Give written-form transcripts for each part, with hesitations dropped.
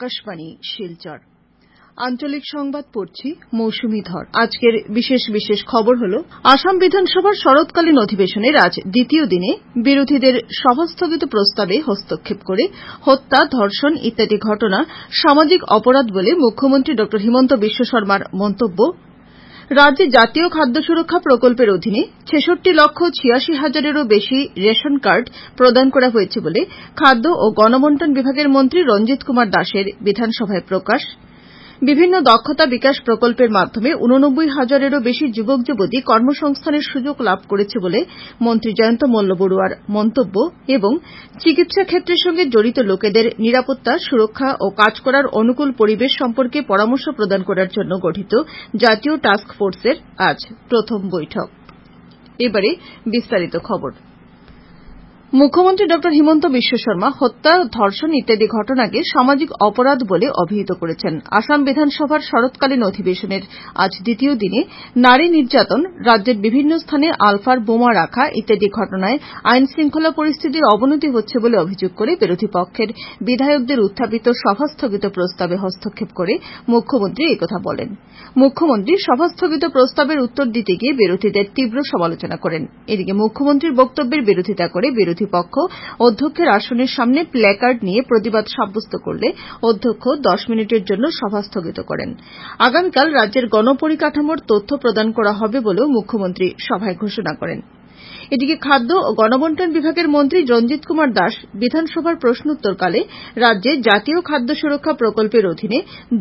আকাশবাণী শিলচর আঞ্চলিক সংবাদ পড়ছি মৌসুমী ধর। আজকের বিশেষ খবর হল আসাম বিধানসভার শরৎকালীন অধিবেশনের আজ দ্বিতীয় দিনে বিরোধীদের সভাস্থগিত প্রস্তাবে হস্তক্ষেপ করে হত্যা, ধর্ষণ ইত্যাদি ঘটনা সামাজিক অপরাধ বলে মুখ্যমন্ত্রী ড হিমন্ত বিশ্ব শর্মার মন্তব্য। রাজ্যে জাতীয় খাদ্য সুরক্ষা প্রকল্পের অধীনে ৬৬,৮৬,০০০-এরও বেশি রেশন কার্ড প্রদান করা হয়েছে বলে খাদ্য ও গণবণ্টন বিভাগের মন্ত্রী রঞ্জিত কুমার দাসের বিধানসভায় প্রকাশ। বিভিন্ন দক্ষতা বিকাশ প্রকল্পের মাধ্যমে ৮৯,০০০-এরও বেশি যুবক যুবতী কর্মসংস্থানের সুযোগ লাভ করেছে বলে মন্ত্রী জয়ন্ত মল্ল বড়ুয়ার মন্তব্য এবং চিকিৎসা ক্ষেত্রের সঙ্গে জড়িত লোকেদের নিরাপত্তা, সুরক্ষা ও কাজ করার অনুকূল পরিবেশ সম্পর্কে পরামর্শ প্রদান করার জন্য গঠিত জাতীয় টাস্ক ফোর্সের আজ প্রথম বৈঠক। এবারে বিস্তারিত খবর। মুখ্যমন্ত্রী ড হিমন্ত বিশ্ব শর্মা হত্যা, ধর্ষণ ইত্যাদি ঘটনাকে সামাজিক অপরাধ বলে অভিহিত করেছেন। আসাম বিধানসভার শরৎকালীন অধিবেশনের আজ দ্বিতীয় দিনে নারী নির্যাতন, রাজ্যের বিভিন্ন স্থানে আলফার বোমা রাখা ইত্যাদি ঘটনায় আইন শৃঙ্খলা পরিস্থিতির অবনতি হচ্ছে বলে অভিযোগ করে বিরোধী পক্ষের বিধায়কদের উত্থাপিত সভাস্থগিত প্রস্তাবে হস্তক্ষেপ করে মুখ্যমন্ত্রী একথা বলেন। মুখ্যমন্ত্রী সভাস্থগিত প্রস্তাবের উত্তর দিতে গিয়ে বিরোধীদের তীব্র সমালোচনা করেন। এদিকে মুখ্যমন্ত্রীর বক্তব্যের বিরোধিতা করে বিরোধী পক্ষ অধ্যক্ষের আসনের সামনে প্ল্যাকার্ড নিয়ে প্রতিবাদ সাব্যস্ত করলে অধ্যক্ষ ১০ মিনিটের জন্য সভা স্থগিত করেন। আগামীকাল রাজ্যের গণপরিকাঠামোর তথ্য প্রদান করা হবে বলেও মুখ্যমন্ত্রী সভায় ঘোষণা করেন। এদিকে খাদ্য ও গণবণ্টন বিভাগের মন্ত্রী রঞ্জিত কুমার দাস বিধানসভার প্রশ্নোত্তরকালে রাজ্যে জাতীয় খাদ্য সুরক্ষা প্রকল্পের অধীনে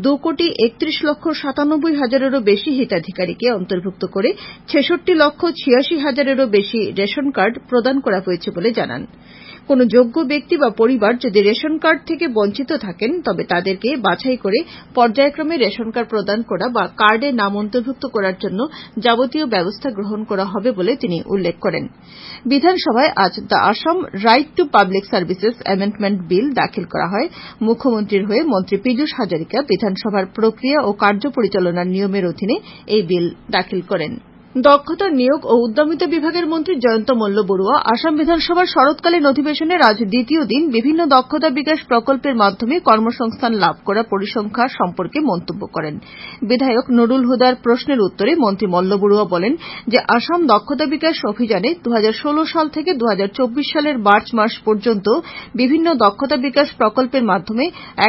২,৩১,৯৭,০০০-এরও বেশি হিতাধিকারীকে অন্তর্ভুক্ত করে ৬৬,৮৬,০০০-এরও বেশি রেশন কার্ড প্রদান করা হয়েছে বলে জানান। কোন যোগ্য ব্যক্তি বা পরিবার যদি রেশন কার্ড থেকে বঞ্চিত থাকেন তবে তাদেরকে বাছাই করে পর্যায়ক্রমে রেশন কার্ড প্রদান করা বা কার্ডে নাম অন্তর্ভুক্ত করার জন্য যাবতীয় ব্যবস্থা গ্রহণ করা হবে বলে তিনি উল্লেখ করেন। বিধানসভায় আজ the Assam right to public services amendment bill দাখিল করা হয়। মুখ্যমন্ত্রীর হয়ে মন্ত্রী পীযূষ হাজারিকা বিধানসভার প্রক্রিয়া ও কার্য পরিচালনার নিয়মের অধীনে এই বিল দাখিল করেন। দক্ষতা, নিয়োগ ও উদ্যমিতা বিভাগের মন্ত্রী জয়ন্ত মল্ল বড়ুয়া আসাম বিধানসভার শরৎকালীন অধিবেশনের আজ দ্বিতীয় দিন বিভিন্ন দক্ষতা বিকাশ প্রকল্পের মাধ্যমে কর্মসংস্থান লাভ করা পরিসংখ্যা সম্পর্কে মন্তব্য করেন। বিধায়ক নুরুল হুদার প্রশ্নের উত্তরে মন্ত্রী মল্ল বড়ুয়া বলেন যে আসাম দক্ষতা বিকাশ অভিযানে ২০১৬ সাল থেকে ২০২৪ সালের মার্চ মাস পর্যন্ত বিভিন্ন দক্ষতা বিকাশ প্রকল্পের মাধ্যমে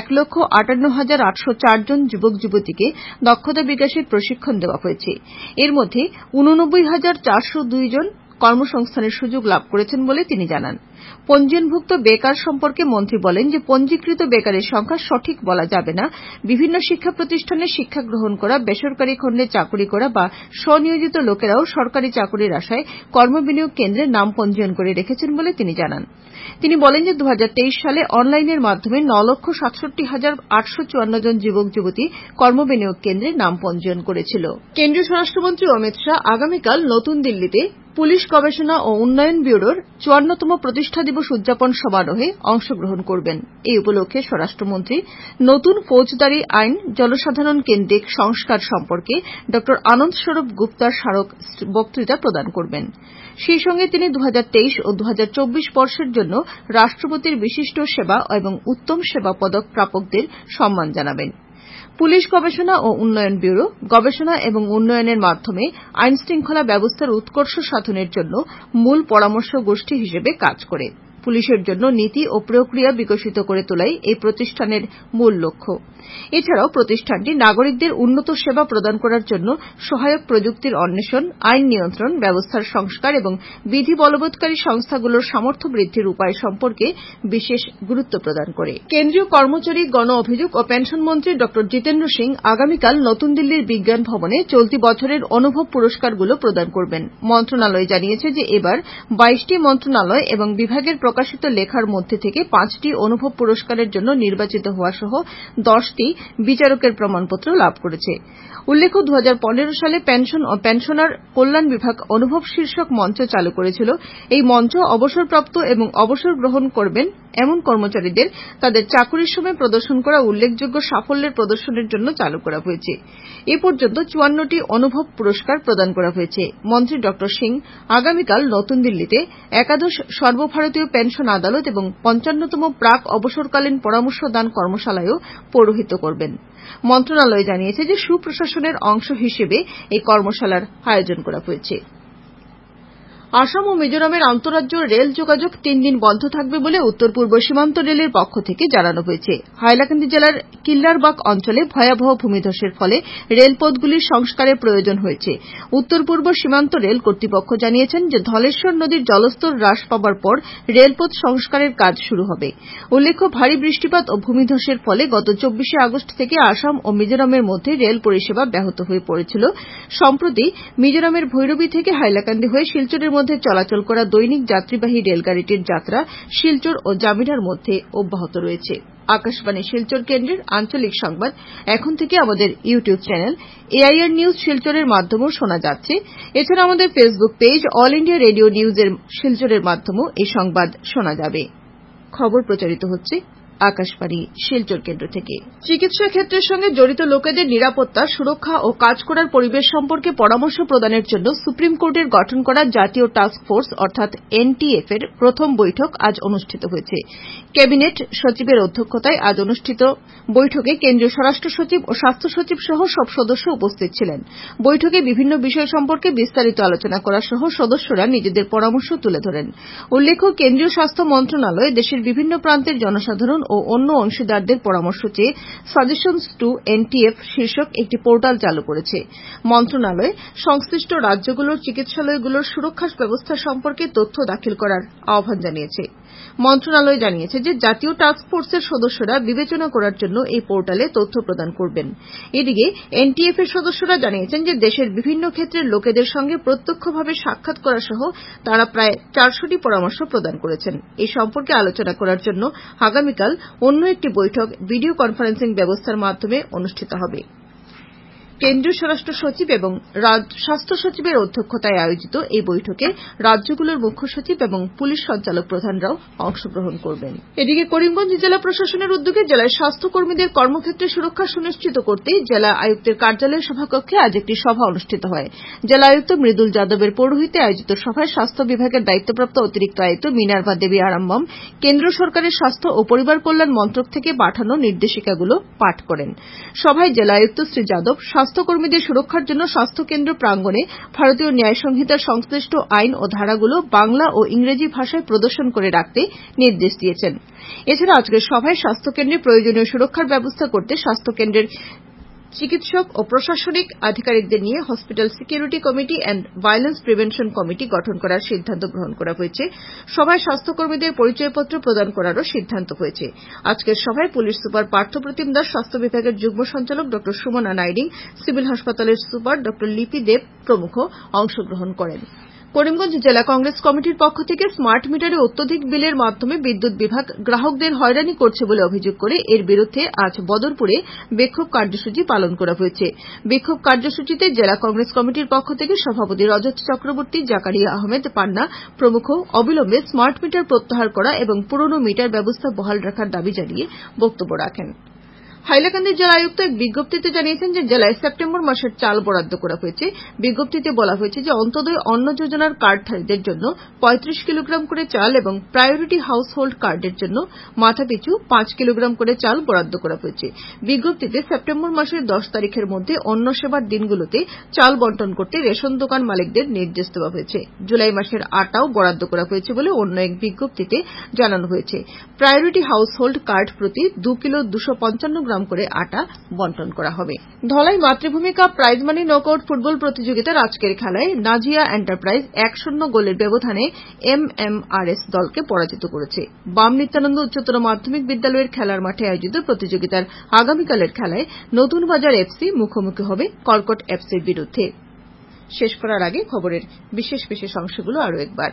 ১,৫৮,৮০৪ জন যুবক যুবতীকে দক্ষতা বিকাশের প্রশিক্ষণ দেওয়া হয়েছে। এর মধ্যে ৮৯,৪০২ জন কর্মসংস্থানের সুযোগ লাভ করেছেন বলে তিনি জানান। পঞ্জীয়নভুক্ত বেকার সম্পর্কে মন্ত্রী বলেন যে পঞ্জীকৃত বেকারের সংখ্যা সঠিক বলা যাবে না। বিভিন্ন শিক্ষা প্রতিষ্ঠানে শিক্ষা গ্রহণ করা, বেসরকারি খণ্ডে চাকুরি করা বা স্বনিয়োজিত লোকেরাও সরকারি চাকুরির আশায় কর্মবিনিয়োগ কেন্দ্রে নাম পঞ্জীয়ন করে রেখেছেন বলে তিনি জানান। তিনি বলেন যে ২০২৩ সালে অনলাইনের মাধ্যমে ৯,৬৭,৮৫৪ জন যুবক যুবতী কর্মবিনিয়োগ কেন্দ্রে নাম পঞ্জীয়ন করেছিল। কেন্দ্রীয় স্বরাষ্ট্রমন্ত্রী অমিত শাহ আগামীকাল নতুন দিল্লিতে পুলিশ গবেষণা ও উন্নয়ন ব্যুরোর ৫৪তম প্রতিষ্ঠা দিবস উদযাপন সমারোহে অংশগ্রহণ করবেন। এই উপলক্ষে স্বরাষ্ট্রমন্ত্রী নতুন ফৌজদারি আইন জনসাধারণ কেন্দ্রিক সংস্কার সম্পর্কে ড আনন্দ স্বরূপ গুপ্তার স্মারক বক্তৃতা প্রদান করবেন। সেই সঙ্গে তিনি ২০২৩ ও ২০২৪ বর্ষের জন্য রাষ্ট্রপতির বিশিষ্ট সেবা এবং উত্তম সেবা পদক প্রাপকদের সম্মান জানাবেন। পুলিশ গবেষণা ও উন্নয়ন ব্যুরো গবেষণা এবং উন্নয়নের মাধ্যমে আইনশৃঙ্খলা ব্যবস্থার উৎকর্ষ সাধনের জন্য মূল পরামর্শ গোষ্ঠী হিসেবে কাজ করে। পুলিশের জন্য নীতি ও প্রক্রিয়া বিকশিত করে তোলাই এই প্রতিষ্ঠানের মূল লক্ষ্য। এছাড়াও প্রতিষ্ঠানটি নাগরিকদের উন্নত সেবা প্রদান করার জন্য সহায়ক প্রযুক্তির অন্বেষণ, আইন নিয়ন্ত্রণ ব্যবস্থার সংস্কার এবং বিধি বলবৎকারী সংস্থাগুলোর সামর্থ্য বৃদ্ধির উপায় সম্পর্কে বিশেষ গুরুত্ব প্রদান করে। কেন্দ্রীয় কর্মচারী, গণ অভিযোগ ও পেনশন মন্ত্রী ড জিতেন্দ্র সিং আগামীকাল নতুন দিল্লির বিজ্ঞান ভবনে চলতি বছরের অনুভব পুরস্কারগুলো প্রদান করবেন। মন্ত্রণালয় জানিয়েছে যে এবার ২২টি মন্ত্রণালয় এবং বিভাগের প্রকাশিত লেখার মধ্যে থেকে ৫টি অনুভব পুরস্কারের জন্য নির্বাচিত হওয়া সহ ১০টি বিচারকের প্রমাণপত্র লাভ করেছে। উল্লেখ্য ২০১৫ সালে পেনশন ও পেনশনার কল্যাণ বিভাগ অনুভব শীর্ষক মঞ্চ চালু করেছিল। এই মঞ্চ অবসরপ্রাপ্ত এবং অবসর গ্রহণ করবেন এমন কর্মচারীদের তাদের চাকুরির সময় প্রদর্শন করা উল্লেখযোগ্য সাফল্যের প্রদর্শনের জন্য চালু করা হয়েছে। এ পর্যন্ত ৫৪টি অনুভব পুরস্কার প্রদান করা হয়েছে। মন্ত্রী ড সিং আগামীকাল নতুন দিল্লিতে একাদশ সর্বভারতীয় পেনশন আদালত এবং ৫৫তম প্রাক অবসরকালীন পরামর্শ দান কর্মশালায়ও পৌরোহিত্য করবেন। মন্ত্রণালয় জানিয়েছে যে সুপ্রশাসনের অংশ হিসেবে এই কর্মশালার আয়োজন করা হয়েছে। আসাম ও মিজোরামের আন্তঃরাজ্য রেল যোগাযোগ ৩ দিন বন্ধ থাকবে বলে উত্তর পূর্ব সীমান্ত রেলের পক্ষ থেকে জানানো হয়েছে। হাইলাকান্দি জেলার কিল্লারবাগ অঞ্চলে ভয়াবহ ভূমিধসের ফলে রেলপথগুলির সংস্কারের প্রয়োজন হয়েছে। উত্তর পূর্ব সীমান্ত রেল কর্তৃপক্ষ জানিয়েছেন যে ধলেশ্বর নদীর জলস্তর হ্রাস পাবার পর রেলপথ সংস্কারের কাজ শুরু হবে। উল্লেখ্য, ভারী বৃষ্টিপাত ও ভূমিধসের ফলে গত ২৪শে আগস্ট থেকে আসাম ও মিজোরামের মধ্যে রেল পরিষেবা ব্যাহত হয়ে পড়েছিল। সম্প্রতি মিজোরামের ভৈরবী থেকে হাইলাকান্দি হয়ে শিলচরের মধ্যে চলাচল করা দৈনিক যাত্রীবাহী রেলগাড়িটির যাত্রা শিলচর ও জামিরার মধ্যে অব্যাহত রয়েছে। আকাশবাণী শিলচর কেন্দ্রের আঞ্চলিক সংবাদ এখন থেকে আমাদের ইউটিউব চ্যানেল এআইআর নিউজ শিলচরের মাধ্যমেও শোনা যাচ্ছে। এছাড়া আমাদের Facebook page All India radio নিউজের শিলচরের মাধ্যমেও এই সংবাদ শোনা যাবে। খবর প্রচারিত হচ্ছে আকাশবাণী শিলচর কেন্দ্র থেকে। চিকিৎসা ক্ষেত্রের সঙ্গে জড়িত লোকেদের নিরাপত্তা, সুরক্ষা ও কাজ করার পরিবেশ সম্পর্কে পরামর্শ প্রদানের জন্য সুপ্রিম কোর্টের গঠন করা জাতীয় টাস্ক ফোর্স অর্থাৎ এনটিএফ এর প্রথম বৈঠক আজ অনুষ্ঠিত হয়েছে। ক্যাবিনেট সচিবের অধ্যক্ষতায় আজ অনুষ্ঠিত বৈঠকে কেন্দ্রীয় স্বরাষ্ট্র সচিব ও স্বাস্থ্য সচিব সহ সব সদস্য উপস্থিত ছিলেন। বৈঠকে বিভিন্ন বিষয় সম্পর্কে বিস্তারিত আলোচনা করা সহ সদস্যরা নিজেদের পরামর্শ তুলে ধরেন। উল্লেখ্য, কেন্দ্রীয় স্বাস্থ্য মন্ত্রণালয় দেশের বিভিন্ন প্রান্তের জনসাধারণ ও অন্য অংশীদারদের পরামর্শ চেয়ে সাজেশনস টু এনটিএফ শীর্ষক একটি পোর্টাল চালু করেছে। মন্ত্রণালয় সংশ্লিষ্ট রাজ্যগুলোর চিকিৎসালয়গুলোর সুরক্ষা ব্যবস্থা সম্পর্কে তথ্য দাখিল করার আহ্বান জানিয়েছে। মন্ত্রণালয় জানিয়েছে যে জাতীয় টাস্ক ফোর্সের সদস্যরা বিবেচনা করার জন্য এই পোর্টালে তথ্য প্রদান করবেন। এদিকে এনটিএফ এর সদস্যরা জানিয়েছেন যে দেশের বিভিন্ন ক্ষেত্রের লোকেদের সঙ্গে প্রত্যক্ষভাবে সাক্ষাৎ করা সহ তারা প্রায় ৪০০টি পরামর্শ প্রদান করেছেন। এই সম্পর্কে আলোচনা করার জন্য আগামীকাল অন্য একটি বৈঠক ভিডিও কনফারেন্সিং ব্যবস্থার মাধ্যমে অনুষ্ঠিত হবে। কেন্দ্রীয় স্বরাষ্ট্র সচিব এবং স্বাস্থ্য সচিবের অধ্যক্ষতায় আয়োজিত এই বৈঠকে রাজ্যগুলোর মুখ্য সচিব এবং পুলিশ সঞ্চালক প্রধানরাও অংশগ্রহণ করবেন। এদিকে করিমগঞ্জ জেলা প্রশাসনের উদ্যোগে জেলায় স্বাস্থ্যকর্মীদের কর্মক্ষেত্রে সুরক্ষা সুনিশ্চিত করতে জেলা আয়ুক্তের কার্যালয়ের সভাকক্ষে আজ একটি সভা অনুষ্ঠিত হয়। জেলা আয়ুক্ত মৃদুল যাদবের পৌরোহিত্যে আয়োজিত সভায় স্বাস্থ্য বিভাগের দায়িত্বপ্রাপ্ত অতিরিক্ত আয়ুক্ত মিনার্ভা দেবী আরাম্বম কেন্দ্র সরকারের স্বাস্থ্য ও পরিবার কল্যাণ মন্ত্রক থেকে পাঠানো নির্দেশিকাগুলো পাঠ করেন। সভায় জেলা আয়ুক্ত শ্রী যাদব স্বাস্থ্যকর্মীদের সুরক্ষার জন্য স্বাস্থ্যকেন্দ্র প্রাঙ্গণে ভারতীয় ন্যায় সংহিতার সংশ্লিষ্ট আইন ও ধারাগুলো বাংলা ও ইংরেজি ভাষায় প্রদর্শন করে রাখতে নির্দেশ দিয়েছেন। এছাড়া আজকের সভায় স্বাস্থ্যকেন্দ্রে প্রয়োজনীয় সুরক্ষার ব্যবস্থা করতে স্বাস্থ্যকেন্দ্রের চিকিৎসক ও প্রশাসনিক আধিকারিকদের নিয়ে hospital security committee and violence prevention committee গঠন করার সিদ্ধান্ত গ্রহণ করা হয়েছে। সভায় স্বাস্থ্যকর্মীদের পরিচয়পত্র প্রদান করারও সিদ্ধান্ত হয়েছে। আজকের সভায় পুলিশ সুপার পার্থপ্রতিম দাস, স্বাস্থ্য বিভাগের যুগ্ম সঞ্চালক ড সুমনা নাইডিং, সিভিল হাসপাতালের সুপার ড লিপি দেব প্রমুখ অংশগ্রহণ করেন। করিমগঞ্জ জেলা কংগ্রেস কমিটির পক্ষ থেকে স্মার্ট মিটারে অত্যধিক বিলের মাধ্যমে বিদ্যুৎ বিভাগ গ্রাহকদের হয়রানি করছে বলে অভিযোগ করে এর বিরুদ্ধে আজ বদরপুরে বিক্ষোভ কার্যসূচি পালন করা হয়েছে। বিক্ষোভ কার্যসূচিতে জেলা কংগ্রেস কমিটির পক্ষ থেকে সভাপতি রজত চক্রবর্তী, জাকারিয়া আহমেদ পান্না প্রমুখ অবিলম্বে স্মার্ট মিটার প্রত্যাহার করা এবং পুরনো মিটার ব্যবস্থা বহাল রাখার দাবি জানিয়ে বক্তব্য রাখেন। হাইলাকান্দি জেলা আয়ুক্ত এক বিজ্ঞপ্তিতে জানিয়েছেন যে জেলায় সেপ্টেম্বর মাসের চাল বরাদ্দ করা হয়েছে। বিজ্ঞপ্তিতে বলা হয়েছে যে অন্তোদয় অন্ন যোজনার কার্ডধারীদের জন্য ৩৫ কিলোগ্রাম করে চাল এবং প্রায়োরিটি হাউস হোল্ড কার্ডের জন্য মাথাপিছু ৫ কিলোগ্রাম করে চাল বরাদ্দ করা হয়েছে। বিজ্ঞপ্তিতে সেপ্টেম্বর মাসের ১০ তারিখের মধ্যে অন্ন সেবার দিনগুলোতে চাল বণ্টন করতে রেশন দোকান মালিকদের নির্দেশ দেওয়া হয়েছে। জুলাই মাসের আটাও বরাদ্দ করা হয়েছে বলে অন্য এক বিজ্ঞপ্তিতে জানানো হয়েছে। প্রায়োরিটি হাউস হোল্ড কার্ড প্রতি ২ কিলো ২৫৫ গ্রাম করে আটা বণ্টন করা হবে। Dhalai Matribhumi cup prize money knockout football প্রতিযোগিতার আজকের খেলায় নাজিয়া এন্টারপ্রাইজ ১-০ গোলের ব্যবধানে এমএমআরএস দলকে পরাজিত করেছে। বাম নিত্যানন্দ উচ্চতর মাধ্যমিক বিদ্যালয়ের খেলার মাঠে আয়োজিত প্রতিযোগিতার আগামীকালের খেলায় নতুন বাজার এফসি মুখোমুখি হবে কর্কট এফসির বিরুদ্ধে। শেষ করার আগে খবরের বিশেষ বিশেষ অংশগুলো আরও একবার।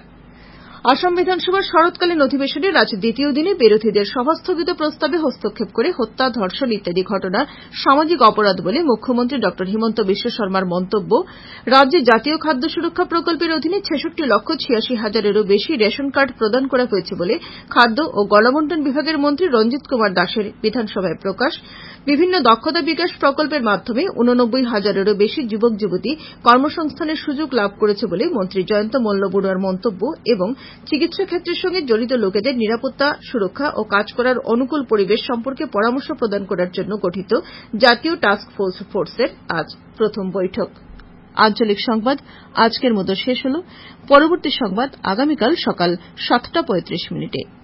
আসাম বিধানসভার শরৎকালীন অধিবেশনের আজ দ্বিতীয় দিনে বিরোধীদের সভাস্থগিত প্রস্তাবে হস্তক্ষেপ করে হত্যা, ধর্ষণ ইত্যাদি ঘটনা সামাজিক অপরাধ বলে মুখ্যমন্ত্রী ড হিমন্ত বিশ্ব শর্মার মন্তব্য। রাজ্যে জাতীয় খাদ্য সুরক্ষা প্রকল্পের অধীনে ৬৬,৮৬,০০০-এরও বেশি রেশন কার্ড প্রদান করা হয়েছে বলে খাদ্য ও গণবণ্টন বিভাগের মন্ত্রী রঞ্জিত কুমার দাসের বিধানসভায় প্রকাশ। বিভিন্ন দক্ষতা বিকাশ প্রকল্পের মাধ্যমে ৮৯,০০০-এরও বেশি যুবক যুবতী কর্মসংস্থানের সুযোগ লাভ করেছে বলে মন্ত্রী জয়ন্ত মল্ল বড়ুয়ার মন্তব্য এবং চিকিৎসা ক্ষেত্রের সঙ্গে জড়িত লোকেদের নিরাপত্তা, সুরক্ষা ও কাজ করার অনুকূল পরিবেশ সম্পর্কে পরামর্শ প্রদান করার জন্য গঠিত জাতীয় টাস্ক ফোর্সের আজ প্রথম বৈঠক। আঞ্চলিক সংবাদ আজকের মতো শেষ হল। পরবর্তী সংবাদ আগামীকাল সকাল ৭টা ৩৫ মিনিটে।